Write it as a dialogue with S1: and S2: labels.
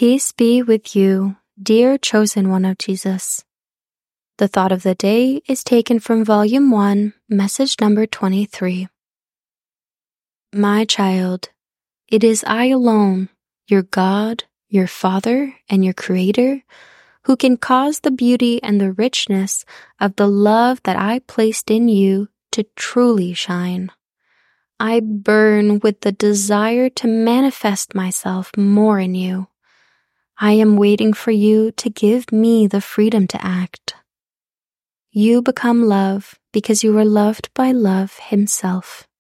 S1: Peace be with you, dear chosen one of Jesus. The thought of the day is taken from Volume 1, message number 23. My child, it is I alone, your God, your Father, and your Creator, who can cause the beauty and the richness of the love that I placed in you to truly shine. I burn with the desire to manifest myself more in you. I am waiting for you to give me the freedom to act. You become love because you are loved by love himself.